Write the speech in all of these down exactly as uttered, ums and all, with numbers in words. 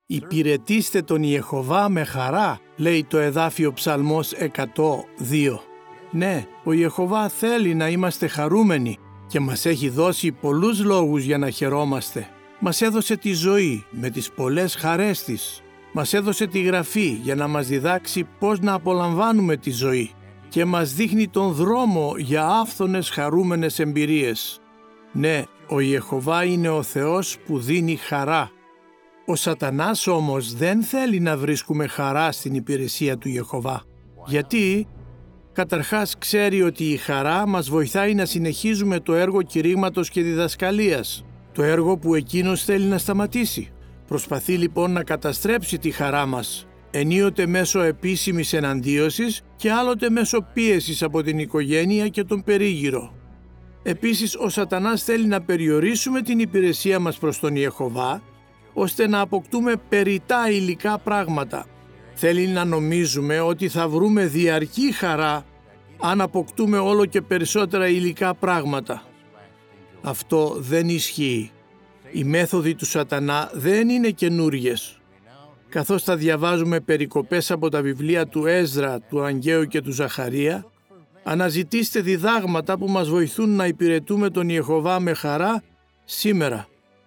«Υπηρετήστε τον Ιεχωβά με χαρά», λέει το εδάφιο Ψαλμός εκατό δύο. Ναι, ο Ιεχωβά θέλει να είμαστε χαρούμενοι και μας έχει δώσει πολλούς λόγους για να χαιρόμαστε. Μας έδωσε τη ζωή με τις πολλές χαρές της. Μας έδωσε τη Γραφή για να μας διδάξει πώς να απολαμβάνουμε τη ζωή και μας δείχνει τον δρόμο για άφθονες χαρούμενες εμπειρίες. Ναι, ο Ιεχωβά είναι ο Θεός που δίνει χαρά. Ο Σατανάς όμως δεν θέλει να βρίσκουμε χαρά στην υπηρεσία του Ιεχωβά. Γιατί? Καταρχάς ξέρει ότι η χαρά μας βοηθάει να συνεχίζουμε το έργο κηρύγματος και διδασκαλίας, το έργο που εκείνος θέλει να σταματήσει. Προσπαθεί λοιπόν να καταστρέψει τη χαρά μας, ενίοτε μέσω επίσημης εναντίωσης και άλλοτε μέσω πίεσης από την οικογένεια και τον περίγυρο. Επίσης, ο Σατανάς θέλει να περιορίσουμε την υπηρεσία μας προς τον Ιεχωβά, ώστε να αποκτούμε περιττά υλικά πράγματα. Θέλει να νομίζουμε ότι θα βρούμε διαρκή χαρά αν αποκτούμε όλο και περισσότερα υλικά πράγματα. Αυτό δεν ισχύει. Οι μέθοδοι του Σατανά δεν είναι καινούριες. Καθώς θα διαβάζουμε περικοπές από τα βιβλία του Έσδρα, του Αγγαίου και του Ζαχαρία, αναζητήστε διδάγματα που μας βοηθούν να υπηρετούμε τον Ιεχωβά με χαρά σήμερα.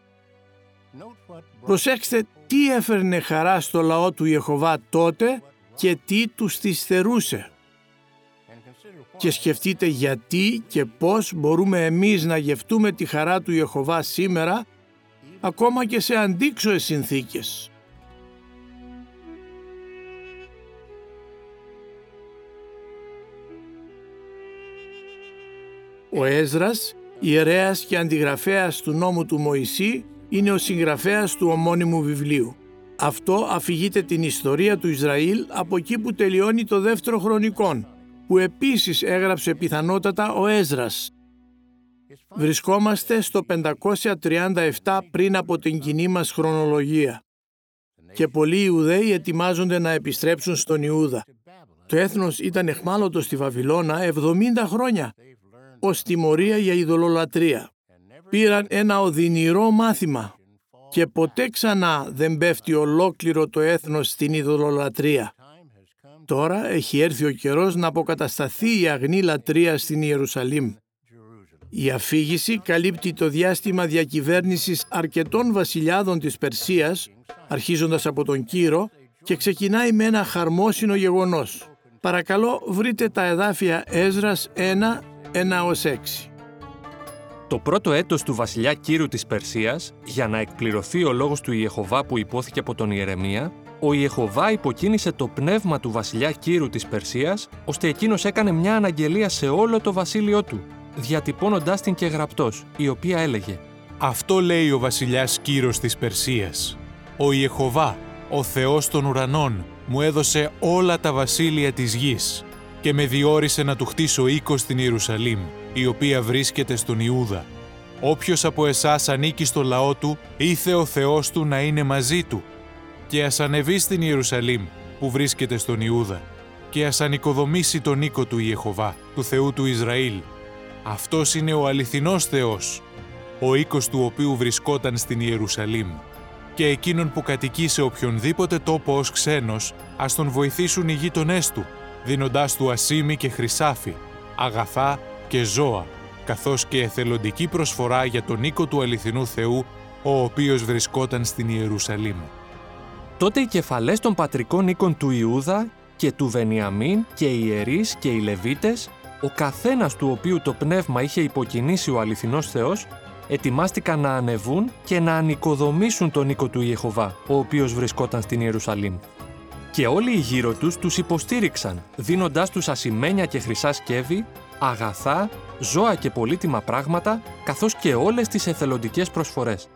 Προσέξτε τι έφερνε χαρά στο λαό του Ιεχωβά τότε και τι τους τη στερούσε. Και σκεφτείτε γιατί και πώς μπορούμε εμείς να γευτούμε τη χαρά του Ιεχωβά σήμερα, ακόμα και σε αντίξωες συνθήκες. Ο Έσδρας, ιερέας και αντιγραφέας του νόμου του Μωυσή, είναι ο συγγραφέας του ομώνυμου βιβλίου. Αυτό αφηγείται την ιστορία του Ισραήλ από εκεί που τελειώνει το δεύτερο χρονικόν, που επίσης έγραψε πιθανότατα ο Έσδρας. Βρισκόμαστε στο πεντακόσια τριάντα επτά πριν από την κοινή μας χρονολογία και πολλοί Ιουδαίοι ετοιμάζονται να επιστρέψουν στον Ιούδα. Το έθνος ήταν εχμάλωτο στη Βαβυλώνα εβδομήντα χρόνια ως τιμωρία για ειδωλολατρεία. Πήραν ένα οδυνηρό μάθημα και ποτέ ξανά δεν πέφτει ολόκληρο το έθνος στην ειδωλολατρεία. Τώρα έχει έρθει ο καιρός να αποκατασταθεί η αγνή λατρεία στην Ιερουσαλήμ. Η αφήγηση καλύπτει το διάστημα διακυβέρνησης αρκετών βασιλιάδων της Περσίας, αρχίζοντας από τον Κύρο, και ξεκινάει με ένα χαρμόσυνο γεγονός. Παρακαλώ βρείτε τα εδάφια Έσδρας ένα, ένα έως έξι. Το πρώτο έτος του βασιλιά Κύρου της Περσίας, για να εκπληρωθεί ο λόγος του Ιεχωβά που υπόθηκε από τον Ιερεμία, ο Ιεχωβά υποκίνησε το πνεύμα του βασιλιά Κύρου της Περσίας, ώστε εκείνος έκανε μια αναγγελία σε όλο το βασίλειό του, διατυπώνοντάς την και γραπτός, η οποία έλεγε «Αυτό λέει ο βασιλιάς Κύρος της Περσίας. Ο Ιεχωβά, ο Θεός των ουρανών, μου έδωσε όλα τα βασίλεια της γης και με διόρισε να του χτίσω οίκο στην Ιερουσαλήμ, η οποία βρίσκεται στον Ιούδα. Όποιος από εσάς ανήκει στο λαό του, ήθε ο Θεός του να είναι μαζί του. Και ας ανεβεί στην Ιερουσαλήμ, που βρίσκεται στον Ιούδα, και ας ανοικοδομήσει τον οίκο του Ιεχωβά, του Θεού του Ισραήλ. Αυτός είναι ο αληθινός Θεός, ο οίκος του οποίου βρισκόταν στην Ιερουσαλήμ. Και εκείνον που κατοικεί σε οποιονδήποτε τόπο ως ξένος, ας τον βοηθήσουν οι γείτονές του, δίνοντάς του ασήμι και χρυσάφι, αγαθά και ζώα, καθώς και εθελοντική προσφορά για τον οίκο του αληθινού Θεού, ο οποίος βρισκόταν στην Ιερουσαλήμ. Τότε οι κεφαλές των πατρικών οίκων του Ιούδα και του Βενιαμίν και οι ιερείς και οι Λεβίτες, ο καθένας του οποίου το πνεύμα είχε υποκινήσει ο αληθινός Θεός, ετοιμάστηκαν να ανεβούν και να ανοικοδομήσουν τον οίκο του Ιεχωβά, ο οποίος βρισκόταν στην Ιερουσαλήμ. Και όλοι οι γύρω τους τους υποστήριξαν, δίνοντάς τους ασημένια και χρυσά σκεύη, αγαθά, ζώα και πολύτιμα πράγματα, καθώς και όλες τις εθελοντικές προσφορές.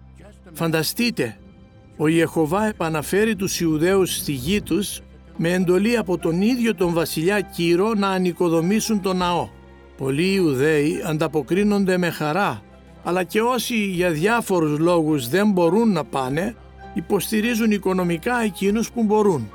Φανταστείτε, ο Ιεχωβά επαναφέρει τους Ιουδαίους στη γη τους με εντολή από τον ίδιο τον βασιλιά Κύρο να ανοικοδομήσουν τον ναό. Πολλοί Ιουδαίοι ανταποκρίνονται με χαρά, αλλά και όσοι για διάφορους λόγους δεν μπορούν να πάνε, υποστηρίζουν οικονομικά εκείνους που μπορούν.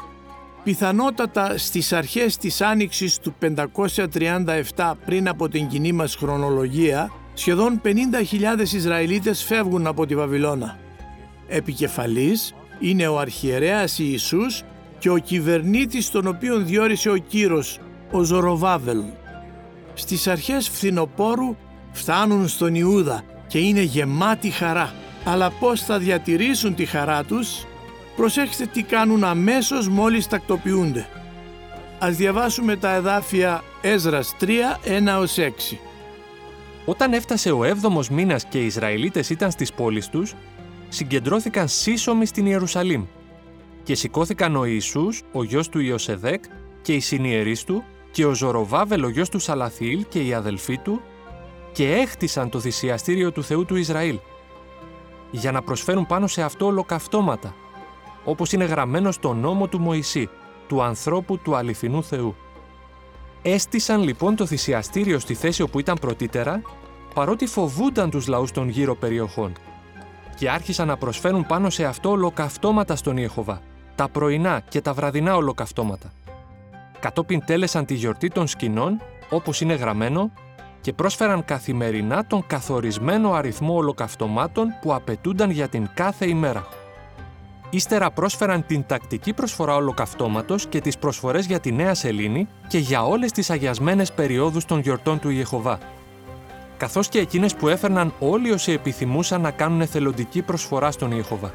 Πιθανότατα στις αρχές της άνοιξης του πεντακόσια τριάντα επτά πριν από την κοινή μας χρονολογία, σχεδόν πενήντα χιλιάδες Ισραηλίτες φεύγουν από τη Βαβυλώνα. Επικεφαλής είναι ο αρχιερέας Ιησούς και ο κυβερνήτης τον οποίον διόρισε ο Κύρος, ο Ζωροβάβελ. Στις αρχές φθινοπόρου φτάνουν στον Ιούδα και είναι γεμάτοι χαρά. Αλλά πώς θα διατηρήσουν τη χαρά τους? Προσέξτε τι κάνουν αμέσως μόλις τακτοποιούνται. Ας διαβάσουμε τα εδάφια Έσδρας τρία, ένα έως έξι. Όταν έφτασε ο έβδομος μήνας και οι Ισραηλίτες ήταν στις πόλεις τους, συγκεντρώθηκαν σύσσωμοι στην Ιερουσαλήμ και σηκώθηκαν ο Ιησούς, ο γιος του Ιωσεδέκ και οι συνιερείς του και ο Ζωροβάβελ, ο γιος του Σαλαθιήλ και οι αδελφοί του και έχτισαν το θυσιαστήριο του Θεού του Ισραήλ για να προσφέρουν πάνω σε αυτό ολοκαυτώματα, όπως είναι γραμμένο στο νόμο του Μωυσή, του ανθρώπου του αληθινού Θεού. Έστησαν λοιπόν το θυσιαστήριο στη θέση όπου ήταν πρωτήτερα, παρότι φοβούνταν τους λαούς των γύρω περιοχών, και άρχισαν να προσφέρουν πάνω σε αυτό ολοκαυτώματα στον Ιεχωβά, τα πρωινά και τα βραδινά ολοκαυτώματα. Κατόπιν τέλεσαν τη γιορτή των σκηνών, όπως είναι γραμμένο, και πρόσφεραν καθημερινά τον καθορισμένο αριθμό ολοκαυτωμάτων που απαιτούνταν για την κάθε ημέρα. Ύστερα πρόσφεραν την τακτική προσφορά ολοκαυτώματος και τις προσφορές για τη Νέα Σελήνη και για όλες τις αγιασμένες περιόδους των γιορτών του Ιεχωβά, καθώς και εκείνες που έφερναν όλοι όσοι επιθυμούσαν να κάνουν εθελοντική προσφορά στον Ιεχωβά.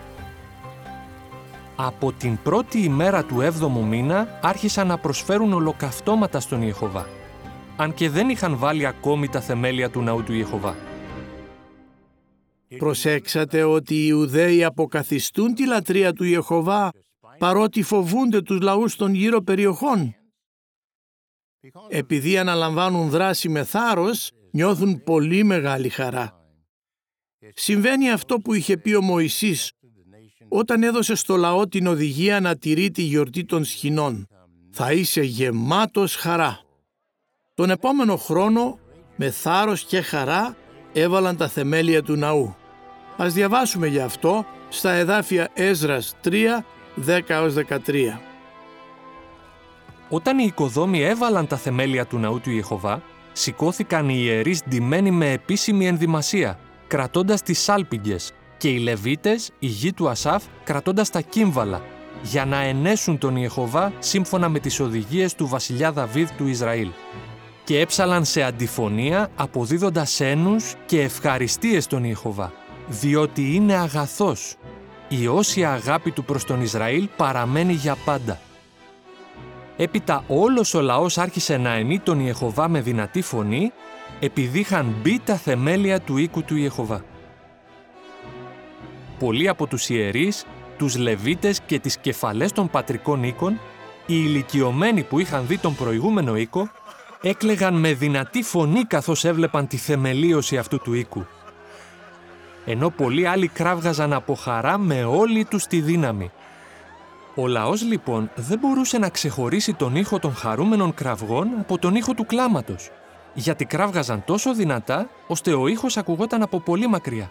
Από την πρώτη ημέρα του έβδομου μήνα άρχισαν να προσφέρουν ολοκαυτώματα στον Ιεχωβά, αν και δεν είχαν βάλει ακόμη τα θεμέλια του ναού του Ιεχωβά. Προσέξατε ότι οι Ιουδαίοι αποκαθιστούν τη λατρεία του Ιεχωβά παρότι φοβούνται τους λαούς των γύρω περιοχών. Επειδή αναλαμβάνουν δράση με θάρρος, νιώθουν πολύ μεγάλη χαρά. Συμβαίνει αυτό που είχε πει ο Μωυσής όταν έδωσε στο λαό την οδηγία να τηρεί τη γιορτή των σκηνών. Θα είσαι γεμάτος χαρά. Τον επόμενο χρόνο, με θάρρος και χαρά, έβαλαν τα θεμέλια του ναού. Ας διαβάσουμε γι' αυτό στα εδάφια Έσδρας τρία, δέκα έως δεκατρία. Όταν οι οικοδόμοι έβαλαν τα θεμέλια του ναού του Ιεχωβά, σηκώθηκαν οι ιερείς ντυμένοι με επίσημη ενδυμασία, κρατώντας τις σάλπιγγες, και οι Λεβίτες, οι γη του Ασάφ, κρατώντας τα κύμβαλα, για να ενέσουν τον Ιεχωβά σύμφωνα με τις οδηγίες του βασιλιά Δαβίδ του Ισραήλ. Και έψαλαν σε αντιφωνία αποδίδοντας ένους και ευχαριστίες στον Ιεχωβά, διότι είναι αγαθός. Η όσια αγάπη του προς τον Ισραήλ παραμένει για πάντα. Έπειτα όλος ο λαός άρχισε να ενεί τον Ιεχωβά με δυνατή φωνή, επειδή είχαν μπει τα θεμέλια του οίκου του Ιεχωβά. Πολλοί από τους ιερείς, τους Λεβίτες και τις κεφαλές των πατρικών οίκων, οι ηλικιωμένοι που είχαν δει τον προηγούμενο οίκο, έκλαιγαν με δυνατή φωνή καθώς έβλεπαν τη θεμελίωση αυτού του οίκου. Ενώ πολλοί άλλοι κράβγαζαν από χαρά με όλη τους τη δύναμη. Ο λαός λοιπόν δεν μπορούσε να ξεχωρίσει τον ήχο των χαρούμενων κραυγών από τον ήχο του κλάματος, γιατί κράβγαζαν τόσο δυνατά ώστε ο ήχος ακουγόταν από πολύ μακριά.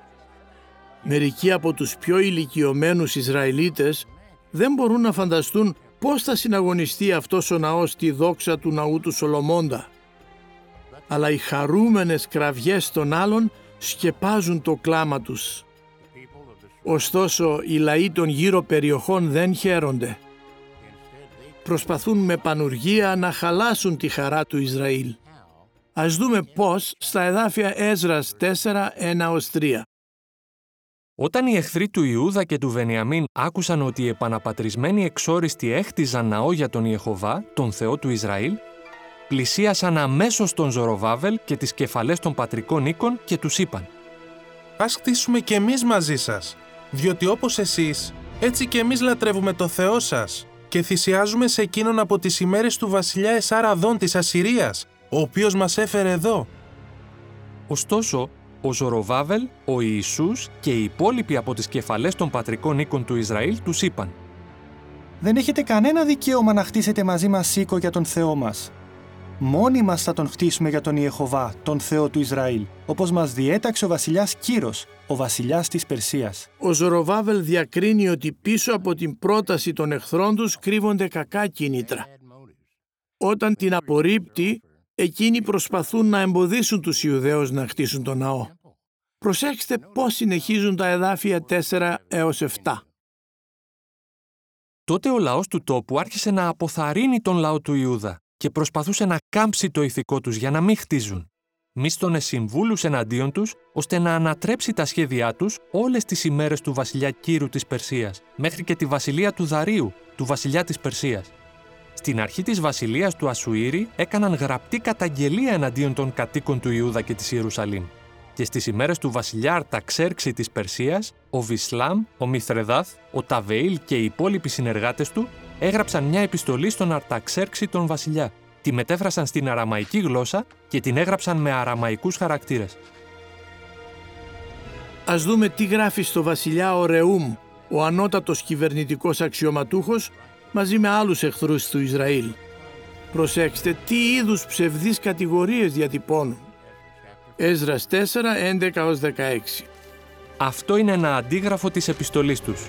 Μερικοί από τους πιο ηλικιωμένους Ισραηλίτες δεν μπορούν να φανταστούν πώς θα συναγωνιστεί αυτός ο ναός τη δόξα του ναού του Σολομώντα. Αλλά οι χαρούμενες κραυγές των άλλων σκεπάζουν το κλάμα τους. Ωστόσο, οι λαοί των γύρω περιοχών δεν χαίρονται. Προσπαθούν με πανουργία να χαλάσουν τη χαρά του Ισραήλ. Ας δούμε πώς στα εδάφια Έσδρας τέσσερα, ένα έως τρία. Όταν οι εχθροί του Ιούδα και του Βενιαμίν άκουσαν ότι οι επαναπατρισμένοι εξόριστοι έχτιζαν ναό για τον Ιεχωβά, τον Θεό του Ισραήλ, πλησίασαν αμέσως τον Ζωροβάβελ και τις κεφαλές των πατρικών οίκων και τους είπαν: «Ας χτίσουμε κι εμείς μαζί σας, διότι όπως εσείς, έτσι κι εμείς λατρεύουμε το Θεό σας και θυσιάζουμε σε εκείνον από τις ημέρες του βασιλιά Εσάραδών της Ασσυρίας, ο οποίος μας έφερε εδώ». Ωστόσο, ο Ζωροβάβελ, ο Ιησούς και οι υπόλοιποι από τις κεφαλές των πατρικών οίκων του Ισραήλ τους είπαν: «Δεν έχετε κανένα δικαίωμα να χτίσετε μαζί μας οίκο για τον Θεό μας. Μόνοι μας θα τον χτίσουμε για τον Ιεχωβά, τον Θεό του Ισραήλ, όπως μας διέταξε ο βασιλιάς Κύρος, ο βασιλιάς της Περσίας». Ο Ζωροβάβελ διακρίνει ότι πίσω από την πρόταση των εχθρών τους κρύβονται κακά κίνητρα. Όταν την απορρίπτει, εκείνοι προσπαθούν να εμποδίσουν τους Ιουδαίους να χτίσουν τον ναό. Προσέξτε πώς συνεχίζουν τα εδάφια τέσσερα έως επτά. Τότε ο λαός του τόπου άρχισε να αποθαρρύνει τον λαό του Ιούδα και προσπαθούσε να κάμψει το ηθικό τους για να μην χτίζουν. Μίστονε συμβούλους εναντίον τους, ώστε να ανατρέψει τα σχέδιά τους όλες τις ημέρες του βασιλιά Κύρου της Περσίας, μέχρι και τη βασιλεία του Δαρίου, του βασιλιά της Περσίας. Στην αρχή της βασιλείας του Ασουήρη έκαναν γραπτή καταγγελία εναντίον των κατοίκων του Ιούδα και της Ιερουσαλήμ. Και στις ημέρες του βασιλιά Αρταξέρξη της Περσίας, ο Βισλάμ, ο Μιθρεδάθ, ο Ταβεήλ και οι υπόλοιποι συνεργάτες του έγραψαν μια επιστολή στον Αρταξέρξη τον βασιλιά. Τη μετέφρασαν στην αραμαϊκή γλώσσα και την έγραψαν με αραμαϊκούς χαρακτήρες. Ας δούμε τι γράφει στο βασιλιά ο Ρεούμ, ο ανώτατος κυβερνητικός αξιωματούχος, μαζί με άλλους εχθρούς του Ισραήλ. Προσέξτε τι είδους ψευδείς κατηγορίες διατυπώνουν. Έσδρας τέσσερα, έντεκα έως δεκαέξι. Αυτό είναι ένα αντίγραφο της επιστολής τους.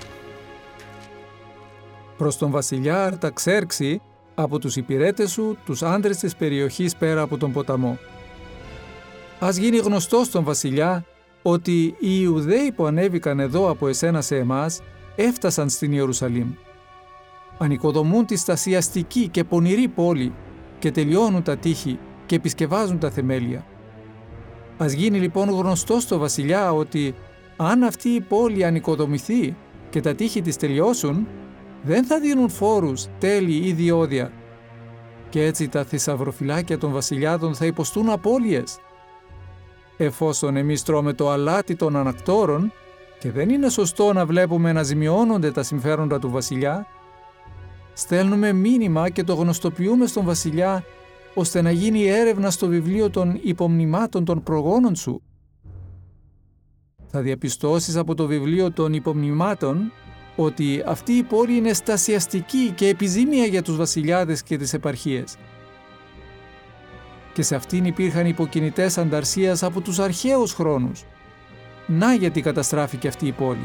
Προς τον βασιλιά Αρταξέρξη, από τους υπηρέτες σου, τους άντρες της περιοχής πέρα από τον ποταμό. Ας γίνει γνωστό στον βασιλιά ότι οι Ιουδαίοι που ανέβηκαν εδώ από εσένα σε εμάς έφτασαν στην Ιερουσαλήμ. Ανοικοδομούν τη στασιαστική και πονηρή πόλη και τελειώνουν τα τείχη και επισκευάζουν τα θεμέλια. Ας γίνει λοιπόν γνωστό στο βασιλιά ότι αν αυτή η πόλη ανοικοδομηθεί και τα τείχη της τελειώσουν, δεν θα δίνουν φόρους, τέλη ή διόδια. Και έτσι τα θησαυροφυλάκια των βασιλιάδων θα υποστούν απώλειες. Εφόσον εμείς τρώμε το αλάτι των ανακτόρων και δεν είναι σωστό να βλέπουμε να ζημιώνονται τα συμφέροντα του βασιλιά, στέλνουμε μήνυμα και το γνωστοποιούμε στον βασιλιά, ώστε να γίνει έρευνα στο βιβλίο των υπομνημάτων των προγόνων σου. Θα διαπιστώσεις από το βιβλίο των υπομνημάτων ότι αυτή η πόλη είναι στασιαστική και επιζήμια για τους βασιλιάδες και τις επαρχίες. Και σε αυτήν υπήρχαν υποκινητές ανταρσίας από τους αρχαίους χρόνους. Να γιατί καταστράφηκε αυτή η πόλη.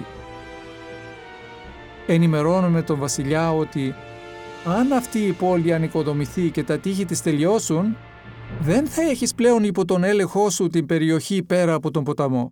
Ενημερώνουμε τον βασιλιά ότι αν αυτή η πόλη ανοικοδομηθεί και τα τείχη της τελειώσουν, δεν θα έχεις πλέον υπό τον έλεγχό σου την περιοχή πέρα από τον ποταμό.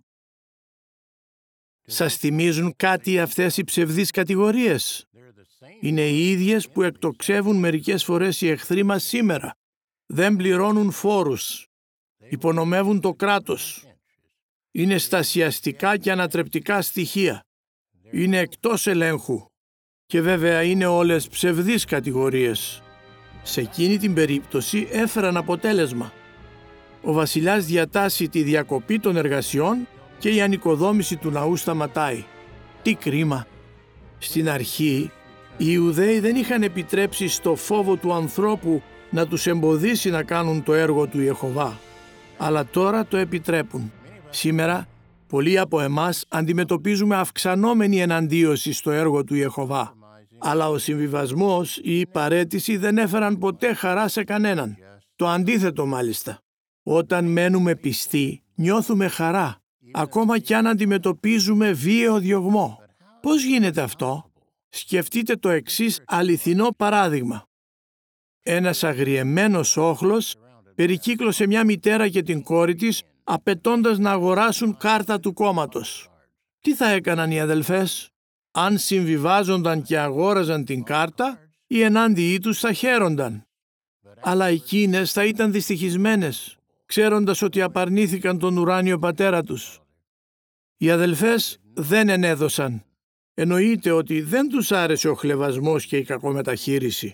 Σας θυμίζουν κάτι αυτές οι ψευδείς κατηγορίες? Είναι οι ίδιες που εκτοξεύουν μερικές φορές οι εχθροί μας σήμερα. Δεν πληρώνουν φόρους. Υπονομεύουν το κράτος. Είναι στασιαστικά και ανατρεπτικά στοιχεία. Είναι εκτός ελέγχου. Και βέβαια είναι όλες ψευδείς κατηγορίες. Σε εκείνη την περίπτωση έφεραν αποτέλεσμα. Ο βασιλιάς διατάσσει τη διακοπή των εργασιών και η ανοικοδόμηση του ναού σταματάει. Τι κρίμα! Στην αρχή, οι Ιουδαίοι δεν είχαν επιτρέψει στο φόβο του ανθρώπου να τους εμποδίσει να κάνουν το έργο του Ιεχωβά. Αλλά τώρα το επιτρέπουν. Σήμερα, πολλοί από εμάς αντιμετωπίζουμε αυξανόμενη εναντίωση στο έργο του Ιεχωβά. Αλλά ο συμβιβασμός ή η παραίτηση δεν έφεραν ποτέ χαρά σε κανέναν. Το αντίθετο μάλιστα. Όταν μένουμε πιστοί, νιώθουμε χαρά, ακόμα κι αν αντιμετωπίζουμε βίαιο διωγμό. Πώς γίνεται αυτό? Σκεφτείτε το εξής αληθινό παράδειγμα. Ένας αγριεμένος όχλος περικύκλωσε μια μητέρα και την κόρη της, απαιτώντας να αγοράσουν κάρτα του κόμματος. Τι θα έκαναν οι αδελφές? Αν συμβιβάζονταν και αγόραζαν την κάρτα, οι ενάντιοι τους θα χαίρονταν. Αλλά εκείνες θα ήταν δυστυχισμένες, ξέροντας ότι απαρνήθηκαν τον ουράνιο πατέρα τους. Οι αδελφές δεν ενέδωσαν. Εννοείται ότι δεν τους άρεσε ο χλευασμός και η κακομεταχείριση.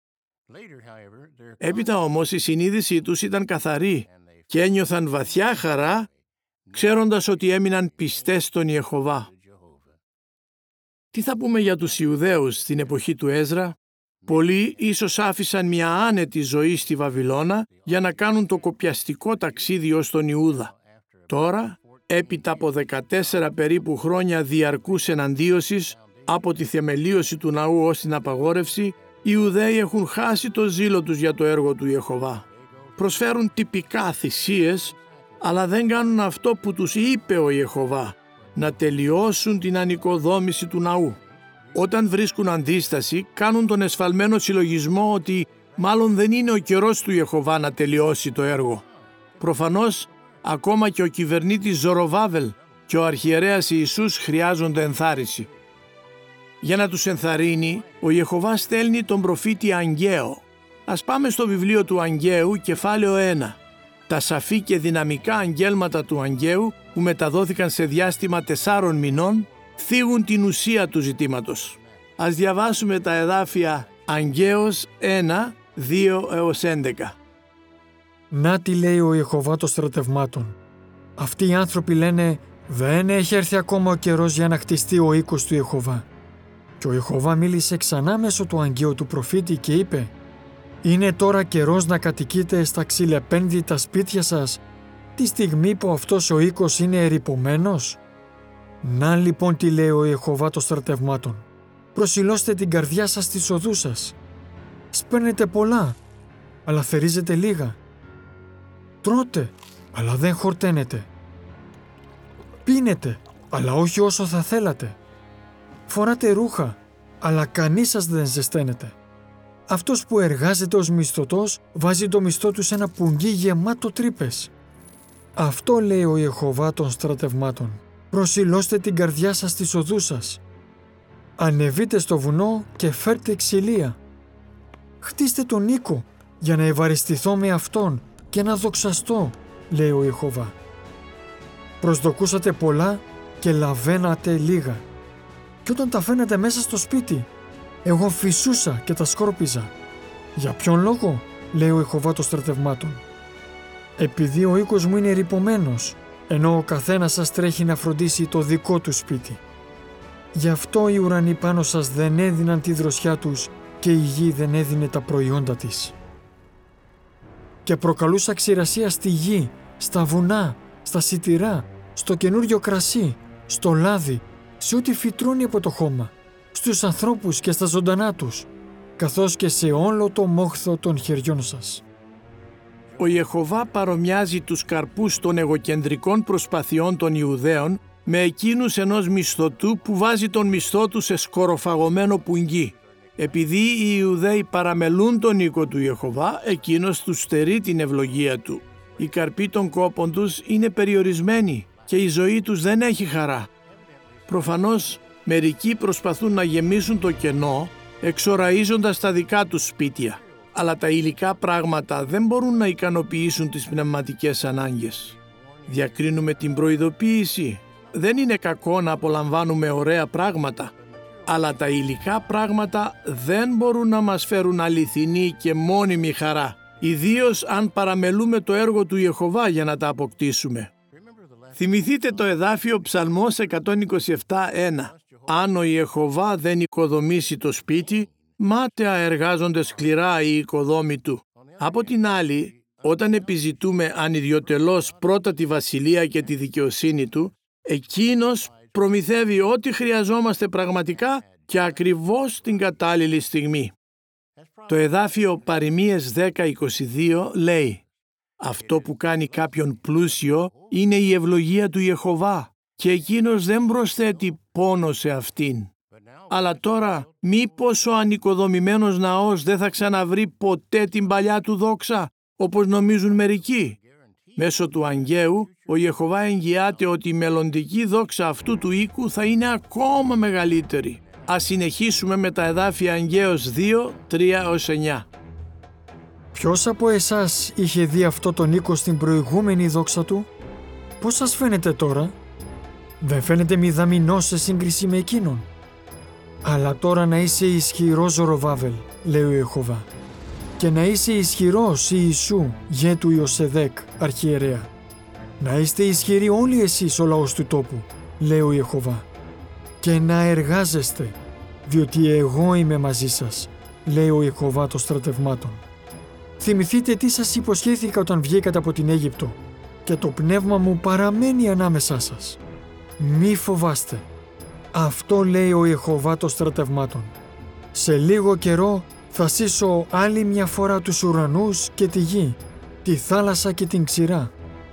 Έπειτα όμως η συνείδησή τους ήταν καθαρή και ένιωθαν βαθιά χαρά, ξέροντας ότι έμειναν πιστές στον Ιεχωβά. Τι θα πούμε για τους Ιουδαίους στην εποχή του Έσδρα? Πολλοί ίσως άφησαν μια άνετη ζωή στη Βαβυλώνα για να κάνουν το κοπιαστικό ταξίδι ως τον Ιούδα. Τώρα, έπειτα από δεκατέσσερα περίπου χρόνια διαρκούς εναντίωσης, από τη θεμελίωση του ναού ως την απαγόρευση, οι Ιουδαίοι έχουν χάσει το ζήλο τους για το έργο του Ιεχωβά. Προσφέρουν τυπικά θυσίες, αλλά δεν κάνουν αυτό που τους είπε ο Ιεχωβά, να τελειώσουν την ανοικοδόμηση του ναού. Όταν βρίσκουν αντίσταση, κάνουν τον εσφαλμένο συλλογισμό ότι μάλλον δεν είναι ο καιρός του Ιεχωβά να τελειώσει το έργο. Προφανώς, ακόμα και ο κυβερνήτης Ζοροβάβελ και ο αρχιερέας Ιησούς χρειάζονται ενθάρρυνση. Για να τους ενθαρρύνει, ο Ιεχωβά στέλνει τον προφήτη Αγγαίο. Ας πάμε στο βιβλίο του Αγγαίου, κεφάλαιο ένα. Τα σαφή και δυναμικά αγγέλματα του Αγγαίου, που μεταδόθηκαν σε διάστημα τεσσάρων μηνών, θίγουν την ουσία του ζητήματος. Ας διαβάσουμε τα εδάφια Αγγαίος ένα, δύο έως έντεκα. Να τι λέει ο Ιεχωβά των στρατευμάτων. Αυτοί οι άνθρωποι λένε «Δεν έχει έρθει ακόμα ο καιρός για να χτιστεί ο οίκος του Ιεχωβά». Και ο Ιεχωβά μίλησε ξανά μέσω του Αγγαίου του προφήτη και είπε «Είναι τώρα καιρός να κατοικείτε στα ξυλεπένδυτα σπίτια σας, τη στιγμή που αυτός ο οίκος είναι ερειπωμένος». Να λοιπόν τι λέει ο Ιεχωβά των στρατευμάτων. Προσιλώστε την καρδιά σας στις οδούς σας. Σπέρνετε πολλά, αλλά θερίζετε λίγα. Τρώτε, αλλά δεν χορταίνετε. Πίνετε, αλλά όχι όσο θα θέλατε. Φοράτε ρούχα, αλλά κανείς σας δεν ζεσταίνεται. Αυτός που εργάζεται ως μισθωτός βάζει το μισθό του σε ένα πουγγί γεμάτο τρύπες. Αυτό λέει ο Ιεχωβά των στρατευμάτων. Προσιλώστε την καρδιά σας στις οδούς σας. Ανεβείτε στο βουνό και φέρτε ξυλία. Χτίστε τον οίκο για να ευαριστηθώ με αυτόν και να δοξαστώ, λέει ο Ιεχωβά. Προσδοκούσατε πολλά και λαβαίνατε λίγα. Και όταν τα φαίνετε μέσα στο σπίτι, εγώ φυσούσα και τα σκόρπιζα. Για ποιον λόγο, λέει ο Ιεχωβά των στρατευμάτων. Επειδή ο οίκος μου είναι ερειπωμένος, ενώ ο καθένας σας τρέχει να φροντίσει το δικό του σπίτι. Γι' αυτό οι ουρανοί πάνω σας δεν έδιναν τη δροσιά τους και η γη δεν έδινε τα προϊόντα της. Και προκαλούσα ξηρασία στη γη, στα βουνά, στα σιτηρά, στο καινούριο κρασί, στο λάδι, σε ό,τι φυτρώνει από το χώμα, στους ανθρώπους και στα ζωντανά τους, καθώς και σε όλο το μόχθο των χεριών σας. Ο Ιεχωβά παρομοιάζει τους καρπούς των εγωκεντρικών προσπαθειών των Ιουδαίων με εκείνους ενός μισθωτού που βάζει τον μισθό του σε σκοροφαγωμένο πουγγί. Επειδή οι Ιουδαίοι παραμελούν τον οίκο του Ιεχωβά, εκείνος τους στερεί την ευλογία του. Οι καρποί των κόπων τους είναι περιορισμένοι και η ζωή τους δεν έχει χαρά. Προφανώς, μερικοί προσπαθούν να γεμίσουν το κενό εξοραίζοντας τα δικά τους σπίτια, αλλά τα υλικά πράγματα δεν μπορούν να ικανοποιήσουν τις πνευματικές ανάγκες. Διακρίνουμε την προειδοποίηση. Δεν είναι κακό να απολαμβάνουμε ωραία πράγματα, αλλά τα υλικά πράγματα δεν μπορούν να μας φέρουν αληθινή και μόνιμη χαρά, ιδίως αν παραμελούμε το έργο του Ιεχωβά για να τα αποκτήσουμε. Θυμηθείτε το εδάφιο Ψαλμός εκατόν είκοσι επτά ένα. Αν ο Ιεχωβά δεν οικοδομήσει το σπίτι, μάταια εργάζονται σκληρά οι οικοδόμοι του. Από την άλλη, όταν επιζητούμε ανιδιοτελώς πρώτα τη βασιλεία και τη δικαιοσύνη του, εκείνος προμηθεύει ό,τι χρειαζόμαστε πραγματικά και ακριβώς την κατάλληλη στιγμή. Το εδάφιο Παροιμίες δέκα είκοσι δύο λέει «Αυτό που κάνει κάποιον πλούσιο είναι η ευλογία του Ιεχωβά και εκείνος δεν προσθέτει πόνο σε αυτήν». Αλλά τώρα μήπως ο ανοικοδομημένος ναός δεν θα ξαναβρει ποτέ την παλιά του δόξα, όπως νομίζουν μερικοί. Μέσω του Αγγαίου, ο Ιεχωβά εγγυάται ότι η μελλοντική δόξα αυτού του οίκου θα είναι ακόμα μεγαλύτερη. Ας συνεχίσουμε με τα εδάφια Αγγαίος δύο, τρία έως εννιά. Ποιος από εσάς είχε δει αυτό τον οίκο στην προηγούμενη δόξα του? Πώς σας φαίνεται τώρα? Δεν φαίνεται μηδαμινός σε σύγκριση με εκείνον? Αλλά τώρα να είσαι ισχυρός, Ζοροβάβελ, λέει ο Ιεχωβά, και να είσαι ισχυρός, Ιησού, γέ του Ιωσεδέκ, αρχιερέα. Να είστε ισχυροί όλοι εσείς ο λαός του τόπου, λέει ο Ιεχωβά, και να εργάζεστε, διότι εγώ είμαι μαζί σας, λέει ο Ιεχωβά των στρατευμάτων. Θυμηθείτε τι σας υποσχέθηκα όταν βγήκατε από την Αίγυπτο και το πνεύμα μου παραμένει ανάμεσά σας. Μη φοβάστε. Αυτό λέει ο Ιεχωβά των στρατευμάτων. Σε λίγο καιρό θα σύσω άλλη μια φορά τους ουρανούς και τη γη, τη θάλασσα και την ξηρά.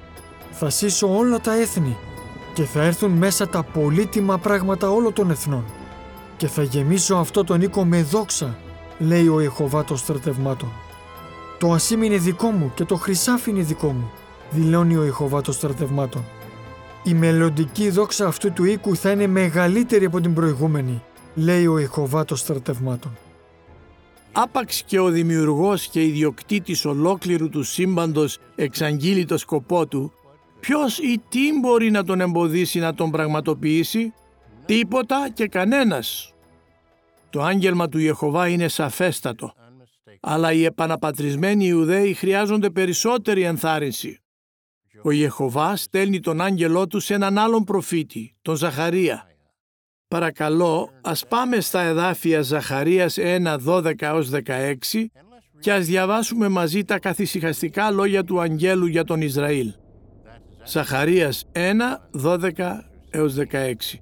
Θα σύσω όλα τα έθνη και θα έρθουν μέσα τα πολύτιμα πράγματα όλων των εθνών και θα γεμίσω αυτό τον οίκο με δόξα, λέει ο Ιεχωβά των στρατευμάτων. Το ασίμι είναι δικό μου και το χρυσάφι είναι δικό μου, δηλώνει ο Ιεχωβά των στρατευμάτων. Η μελλοντική δόξα αυτού του οίκου θα είναι μεγαλύτερη από την προηγούμενη, λέει ο Ιεχωβά των στρατευμάτων. Άπαξ και ο δημιουργός και ιδιοκτήτης ολόκληρου του σύμπαντος εξαγγείλει το σκοπό του, ποιος ή τι μπορεί να τον εμποδίσει να τον πραγματοποιήσει? Τίποτα και κανένας. Το άγγελμα του Ιεχωβά είναι σαφέστατο, αλλά οι επαναπατρισμένοι Ιουδαίοι χρειάζονται περισσότερη ενθάρρυνση. Ο Ιεχωβά στέλνει τον άγγελό του σε έναν άλλον προφήτη, τον Ζαχαρία. Παρακαλώ, ας πάμε στα εδάφια Ζαχαρίας ένα, δώδεκα έως δεκαέξι και ας διαβάσουμε μαζί τα καθησυχαστικά λόγια του αγγέλου για τον Ισραήλ. Ζαχαρίας ένα, δώδεκα έως δεκαέξι.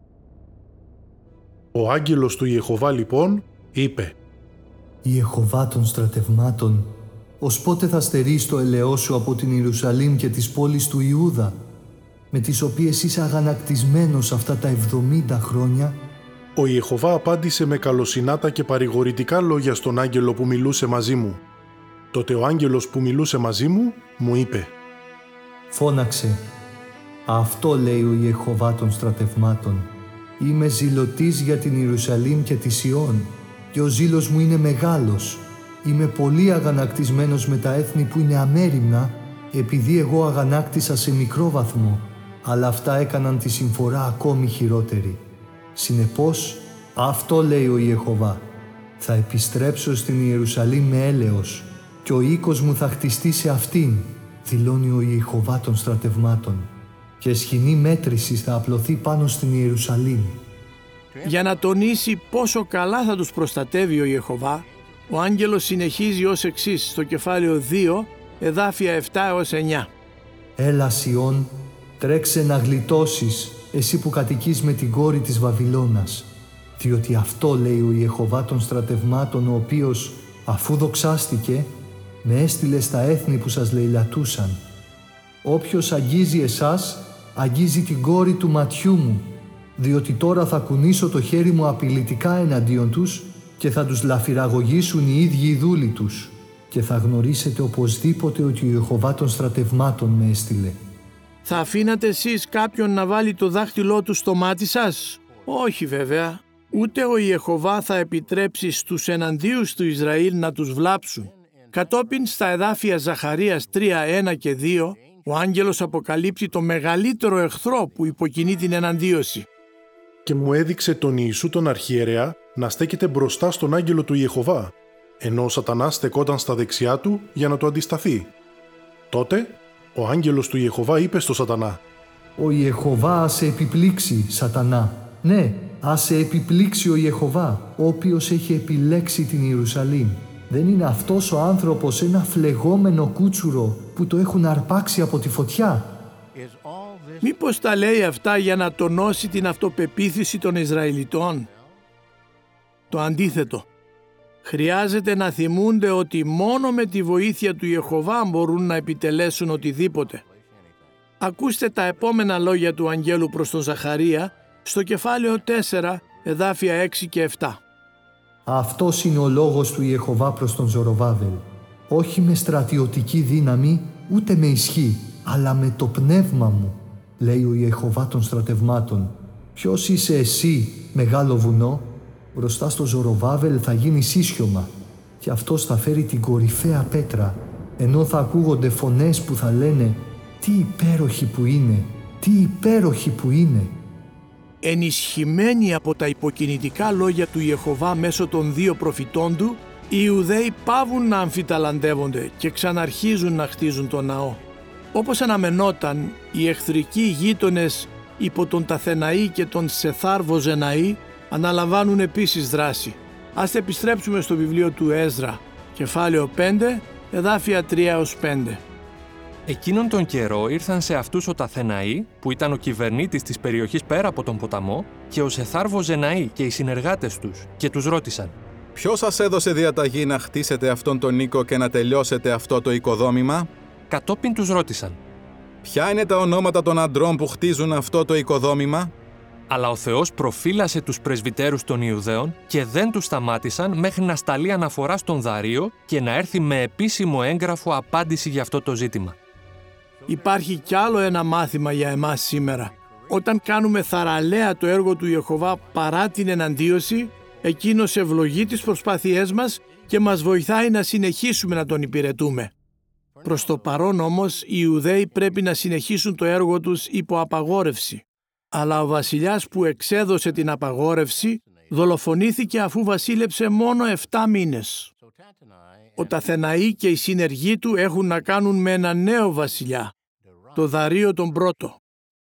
Ο άγγελος του Ιεχωβά λοιπόν είπε: Ιεχωβά των στρατευμάτων, ως πότε θα στερείς το ελαιό σου από την Ιερουσαλήμ και τις πόλεις του Ιούδα, με τις οποίες είσαι αγανακτισμένος αυτά τα εβδομήντα χρόνια? Ο Ιεχωβά απάντησε με καλοσυνάτα και παρηγορητικά λόγια στον άγγελο που μιλούσε μαζί μου. Τότε ο άγγελος που μιλούσε μαζί μου μου είπε: Φώναξε. Αυτό λέει ο Ιεχωβά των στρατευμάτων. Είμαι ζηλωτής για την Ιερουσαλήμ και τη Σιών και ο ζήλος μου είναι μεγάλος. Είμαι πολύ αγανακτισμένος με τα έθνη που είναι αμέριμνα, επειδή εγώ αγανάκτησα σε μικρό βαθμό, αλλά αυτά έκαναν τη συμφορά ακόμη χειρότερη. Συνεπώς, αυτό λέει ο Ιεχωβά. Θα επιστρέψω στην Ιερουσαλήμ με έλεος και ο οίκος μου θα χτιστεί σε αυτήν, δηλώνει ο Ιεχωβά των στρατευμάτων, και σκηνή μέτρησης θα απλωθεί πάνω στην Ιερουσαλήμ. Για να τονίσει πόσο καλά θα τους προστατεύει ο Ιεχωβά, ο άγγελος συνεχίζει ως εξής στο κεφάλαιο δύο, εδάφια επτά έως εννιά. Έλα Σιών, τρέξε να γλιτώσεις, εσύ που κατοικείς με την κόρη της Βαβυλώνας, διότι αυτό λέει ο Ιεχωβά των στρατευμάτων, ο οποίος, αφού δοξάστηκε, με έστειλε στα έθνη που σας λαιλατούσαν. Όποιος αγγίζει εσάς, αγγίζει την κόρη του ματιού μου, διότι τώρα θα κουνήσω το χέρι μου απειλητικά εναντίον τους και θα τους λαφυραγωγήσουν οι ίδιοι οι δούλοι τους, και θα γνωρίσετε οπωσδήποτε ότι ο Ιεχωβά των στρατευμάτων με έστειλε. Θα αφήνατε εσείς κάποιον να βάλει το δάχτυλό του στο μάτι σας? Όχι βέβαια. Ούτε ο Ιεχωβά θα επιτρέψει στους εναντίους του Ισραήλ να τους βλάψουν. Κατόπιν στα εδάφια Ζαχαρίας τρία, ένα και δύο, ο άγγελος αποκαλύπτει το μεγαλύτερο εχθρό που υποκινεί την εναντίωση. Και μου έδειξε τον Ιησού τον αρχιερέα να στέκεται μπροστά στον άγγελο του Ιεχωβά, ενώ ο Σατανάς στεκόταν στα δεξιά του για να του αντισταθεί. Τότε ο άγγελος του Ιεχωβά είπε στο Σατανά: Ο Ιεχωβά ας σε επιπλήξει, Σατανά. Ναι, ας σε επιπλήξει ο Ιεχωβά, ο οποίος έχει επιλέξει την Ιερουσαλήμ. Δεν είναι αυτός ο άνθρωπος ένα φλεγόμενο κούτσουρο που το έχουν αρπάξει από τη φωτιά? Μήπως τα λέει αυτά για να τονώσει την αυτοπεποίθηση των Ισραηλιτών? Το αντίθετο. Χρειάζεται να θυμούνται ότι μόνο με τη βοήθεια του Ιεχωβά μπορούν να επιτελέσουν οτιδήποτε. Ακούστε τα επόμενα λόγια του αγγέλου προς τον Ζαχαρία στο κεφάλαιο τέσσερα, εδάφια έξι και επτά. Αυτός είναι ο λόγος του Ιεχωβά προς τον Ζοροβάβελ. Όχι με στρατιωτική δύναμη, ούτε με ισχύ, αλλά με το πνεύμα μου, λέει ο Ιεχωβά των στρατευμάτων. Ποιος είσαι εσύ, μεγάλο βουνό? Μπροστά στο Ζοροβάβελ θα γίνει ίσιωμα και αυτός θα φέρει την κορυφαία πέτρα, ενώ θα ακούγονται φωνές που θα λένε «Τι υπέροχη που είναι, τι υπέροχη που είναι». Ενισχυμένοι από τα υποκινητικά λόγια του Ιεχωβά μέσω των δύο προφητών του, οι Ιουδαίοι πάβουν να αμφιταλαντεύονται και ξαναρχίζουν να χτίζουν τον ναό. Όπως αναμενόταν, οι εχθρικοί γείτονες υπό τον Ταθεναή και τον Σεθάρ Βοζεναή αναλαμβάνουν επίσης δράση. Ας επιστρέψουμε στο βιβλίο του Έσδρα, κεφάλαιο πέντε, εδάφια τρία έως πέντε. Εκείνον τον καιρό ήρθαν σε αυτούς ο Ταθεναή, που ήταν ο κυβερνήτης της περιοχής πέρα από τον ποταμό, και ο Σεθάρ Βοζεναή και οι συνεργάτες τους, και τους ρώτησαν: «Ποιος σας έδωσε διαταγή να χτίσετε αυτόν τον οίκο και να τελειώσετε αυτό το οικοδόμημα?» Κατόπιν τους ρώτησαν: «Ποια είναι τα ονόματα των αντρών που χτίζουν αυτό το οικοδόμημα?» Αλλά ο Θεός προφύλασε τους πρεσβυτέρους των Ιουδαίων και δεν τους σταμάτησαν μέχρι να σταλεί αναφορά στον Δαρείο και να έρθει με επίσημο έγγραφο απάντηση για αυτό το ζήτημα. Υπάρχει κι άλλο ένα μάθημα για εμάς σήμερα. Όταν κάνουμε θαραλέα το έργο του Ιεχωβά παρά την εναντίωση, Εκείνος ευλογεί τις προσπάθειές μας και μας βοηθάει να συνεχίσουμε να Τον υπηρετούμε. Προς το παρόν όμως, οι Ιουδαίοι πρέπει να συνεχίσουν το έργο τους υπό απαγόρευση. Αλλά ο βασιλιάς που εξέδωσε την απαγόρευση δολοφονήθηκε αφού βασίλεψε μόνο εφτά μήνες. Ο Ταθεναή και οι συνεργοί του έχουν να κάνουν με ένα νέο βασιλιά, το Δαρείο τον πρώτο.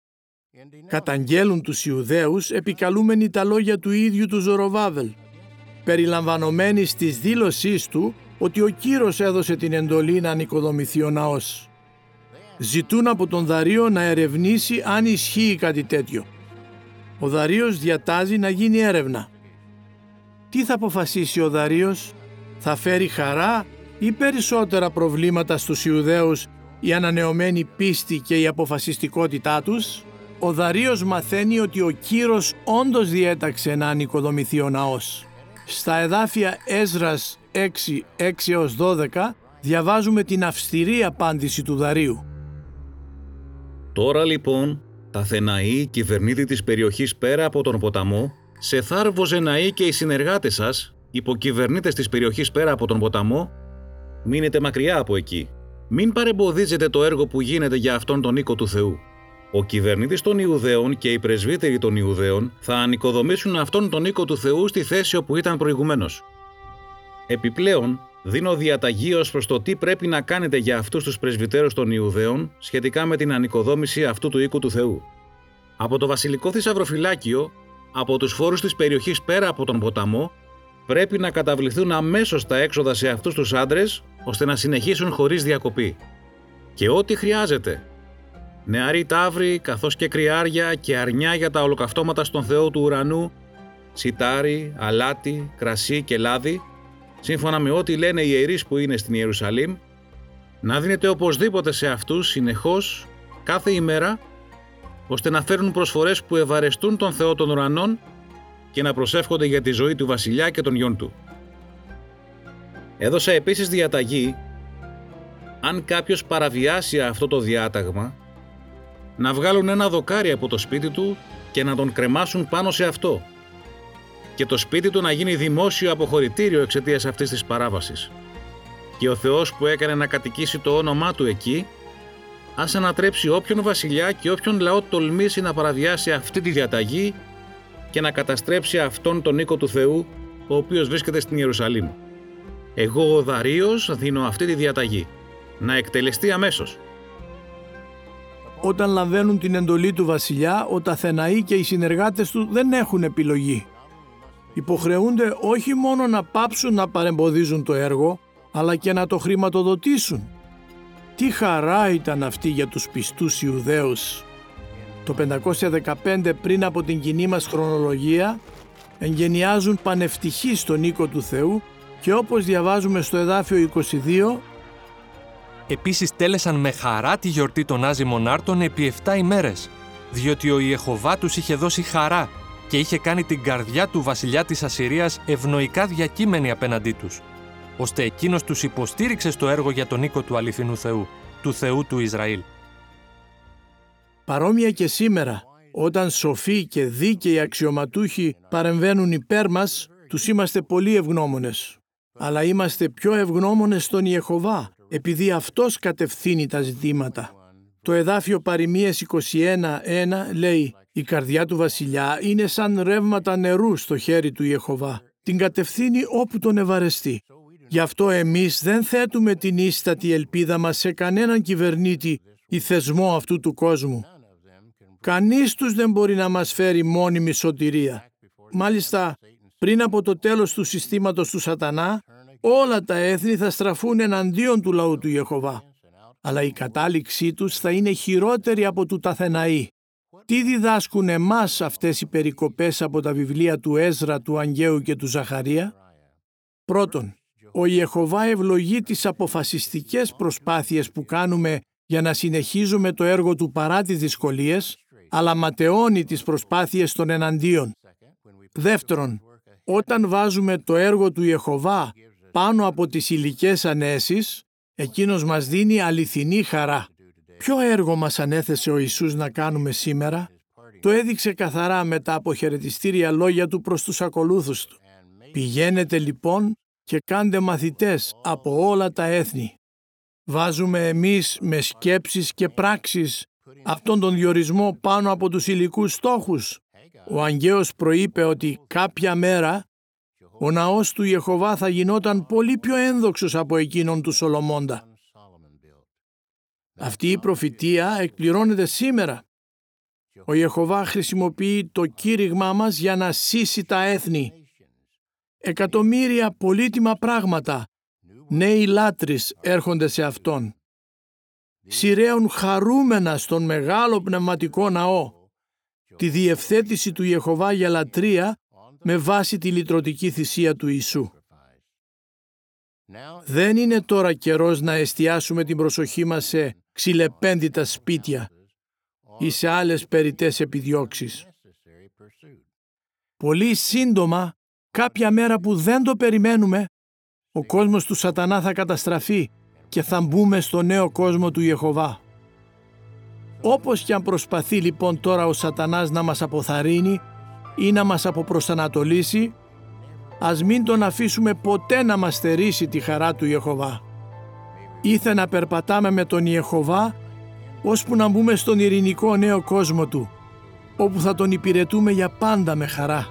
Καταγγέλουν τους Ιουδαίους επικαλούμενοι τα λόγια του ίδιου του Ζοροβάβελ, περιλαμβανομένης της δήλωσής του ότι ο Κύρος έδωσε την εντολή να ανοικοδομηθεί ο ναός. Ζητούν από τον Δαρείο να ερευνήσει αν ισχύει κάτι τέτοιο. Ο Δαρείος διατάζει να γίνει έρευνα. Τι θα αποφασίσει ο Δαρείος? Θα φέρει χαρά ή περισσότερα προβλήματα στους Ιουδαίους η ανανεωμένη πίστη και η αποφασιστικότητά τους? Ο Δαρείος μαθαίνει ότι ο Κύρος όντως διέταξε να ανοικοδομηθεί ο ναός. Στα εδάφια Έσδρας έξι, έξι έως δώδεκα διαβάζουμε την αυστηρή απάντηση του Δαρείου. Τώρα λοιπόν, Ταθεναή, κυβερνήτη της περιοχής πέρα από τον ποταμό, Σεθάρ-Βοζεναή και οι συνεργάτες σας, υποκυβερνήτες της περιοχής πέρα από τον ποταμό, μείνετε μακριά από εκεί. Μην παρεμποδίζετε το έργο που γίνεται για αυτόν τον οίκο του Θεού. Ο κυβερνήτης των Ιουδαίων και οι πρεσβύτεροι των Ιουδαίων θα ανοικοδομήσουν αυτόν τον οίκο του Θεού στη θέση όπου ήταν προηγουμένως. Επιπλέον, δίνω διαταγή ως προς το τι πρέπει να κάνετε για αυτούς τους πρεσβυτέρους των Ιουδαίων σχετικά με την ανοικοδόμηση αυτού του οίκου του Θεού. Από το βασιλικό θησαυροφυλάκιο, από τους φόρους της περιοχής πέρα από τον ποταμό, πρέπει να καταβληθούν αμέσως τα έξοδα σε αυτούς τους άντρες, ώστε να συνεχίσουν χωρίς διακοπή. Και ό,τι χρειάζεται. Νεαροί ταύροι, καθώς και κρυάρια και αρνιά για τα ολοκαυτώματα στον Θεό του ουρανού, σιτάρι, αλάτι, κρασί και λάδι, σύμφωνα με ό,τι λένε οι ιερείς που είναι στην Ιερουσαλήμ, να δίνετε οπωσδήποτε σε αυτούς συνεχώς, κάθε ημέρα, ώστε να φέρουν προσφορές που ευαρεστούν τον Θεό των ουρανών και να προσεύχονται για τη ζωή του βασιλιά και των γιών του. Έδωσα επίσης διαταγή, αν κάποιος παραβιάσει αυτό το διάταγμα, να βγάλουν ένα δοκάρι από το σπίτι του και να τον κρεμάσουν πάνω σε αυτό και το σπίτι του να γίνει δημόσιο αποχωρητήριο εξαιτίας αυτής της παράβασης. Και ο Θεός που έκανε να κατοικήσει το όνομά του εκεί, ας ανατρέψει όποιον βασιλιά και όποιον λαό τολμήσει να παραβιάσει αυτή τη διαταγή και να καταστρέψει αυτόν τον οίκο του Θεού, ο οποίος βρίσκεται στην Ιερουσαλήμ. Εγώ ο Δαρείος δίνω αυτή τη διαταγή, να εκτελεστεί αμέσως. Όταν λαμβάνουν την εντολή του βασιλιά, ο Ταθεναή και οι συνεργάτες του δεν έχουν επιλογή. Υποχρεούνται όχι μόνο να πάψουν να παρεμποδίζουν το έργο, αλλά και να το χρηματοδοτήσουν. Τι χαρά ήταν αυτή για τους πιστούς Ιουδαίους! Το πεντακόσια δεκαπέντε πριν από την κοινή μας χρονολογία, εγγενιάζουν πανευτυχείς στον οίκο του Θεού και όπως διαβάζουμε στο εδάφιο είκοσι δύο, επίσης τέλεσαν με χαρά τη γιορτή των Άζιμων Άρτων επί εφτά ημέρες, διότι ο Ιεχωβά τους είχε δώσει χαρά και είχε κάνει την καρδιά του βασιλιά της Ασσυρίας ευνοϊκά διακείμενη απέναντί τους, ώστε εκείνος τους υποστήριξε στο έργο για τον οίκο του αληθινού Θεού, του Θεού του Ισραήλ. Παρόμοια και σήμερα, όταν σοφοί και δίκαιοι αξιωματούχοι παρεμβαίνουν υπέρ μας, τους είμαστε πολύ ευγνώμονες. Αλλά είμαστε πιο ευγνώμονες στον Ιεχωβά, επειδή Αυτός κατευθύνει τα ζητήματα. Το εδάφιο Παροιμίες είκοσι ένα ένα λέει «Η καρδιά του βασιλιά είναι σαν ρεύματα νερού στο χέρι του Ιεχωβά. Την κατευθύνει όπου τον ευαρεστεί». Γι' αυτό εμείς δεν θέτουμε την ίστατη ελπίδα μας σε κανέναν κυβερνήτη ή θεσμό αυτού του κόσμου. Κανείς τους δεν μπορεί να μας φέρει μόνιμη σωτηρία. Μάλιστα, πριν από το τέλος του συστήματος του σατανά, όλα τα έθνη θα στραφούν εναντίον του λαού του Ιεχωβά. Αλλά η κατάληξή τους θα είναι χειρότερη από του Ταθεναή. Τι διδάσκουν εμάς αυτές οι περικοπές από τα βιβλία του Έσδρα, του Αγγαίου και του Ζαχαρία? Πρώτον, ο Ιεχωβά ευλογεί τις αποφασιστικές προσπάθειες που κάνουμε για να συνεχίζουμε το έργο του παρά τις δυσκολίες, αλλά ματαιώνει τις προσπάθειες των εναντίον. Δεύτερον, όταν βάζουμε το έργο του Ιεχωβά πάνω από τις υλικές ανέσεις, εκείνος μας δίνει αληθινή χαρά. Ποιο έργο μας ανέθεσε ο Ιησούς να κάνουμε σήμερα? Το έδειξε καθαρά με τα αποχαιρετιστήρια λόγια του προς τους ακολούθους του. Πηγαίνετε λοιπόν και κάντε μαθητές από όλα τα έθνη. Βάζουμε εμείς με σκέψεις και πράξεις αυτόν τον διορισμό πάνω από τους υλικούς στόχους. Ο Αγγαίος προείπε ότι κάποια μέρα ο ναός του Ιεχωβά θα γινόταν πολύ πιο ένδοξος από εκείνον του Σολομώντα. Αυτή η προφητεία εκπληρώνεται σήμερα. Ο Ιεχωβά χρησιμοποιεί το κήρυγμά μας για να σύσει τα έθνη. Εκατομμύρια πολύτιμα πράγματα, νέοι λάτρεις έρχονται σε Αυτόν. Σειραίουν χαρούμενα στον μεγάλο πνευματικό ναό τη διευθέτηση του Ιεχωβά για λατρεία με βάση τη λυτρωτική θυσία του Ιησού. Δεν είναι τώρα καιρός να εστιάσουμε την προσοχή μας σε ξυλεπένδυτα σπίτια ή σε άλλες περιττές επιδιώξεις. Πολύ σύντομα, κάποια μέρα που δεν το περιμένουμε, ο κόσμος του Σατανά θα καταστραφεί και θα μπούμε στο νέο κόσμο του Ιεχωβά. Όπως και αν προσπαθεί λοιπόν τώρα ο Σατανάς να μας αποθαρρύνει ή να μας αποπροσανατολίσει, ας μην τον αφήσουμε ποτέ να μας στερήσει τη χαρά του Ιεχωβά. Ήθε να περπατάμε με τον Ιεχωβά ώσπου να μπούμε στον ειρηνικό νέο κόσμο του, όπου θα τον υπηρετούμε για πάντα με χαρά.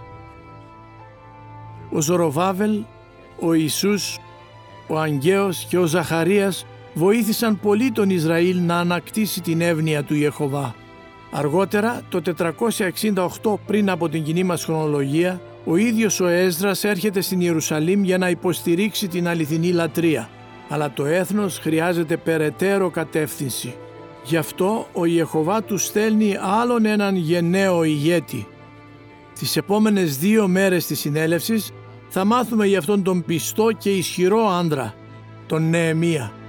Ο Ζοροβάβελ, ο Ιησούς, ο Αγγαίος και ο Ζαχαρίας βοήθησαν πολύ τον Ισραήλ να ανακτήσει την εύνοια του Ιεχωβά. Αργότερα, το τετρακόσια εξήντα οκτώ πριν από την κοινή μας χρονολογία, ο ίδιος ο Έσδρας έρχεται στην Ιερουσαλήμ για να υποστηρίξει την αληθινή λατρεία. Αλλά το έθνος χρειάζεται περαιτέρω κατεύθυνση. Γι' αυτό ο Ιεχωβά του στέλνει άλλον έναν γενναίο ηγέτη. Τις επόμενες δύο μέρες της συνέλευσης θα μάθουμε για αυτόν τον πιστό και ισχυρό άντρα, τον Νεεμία.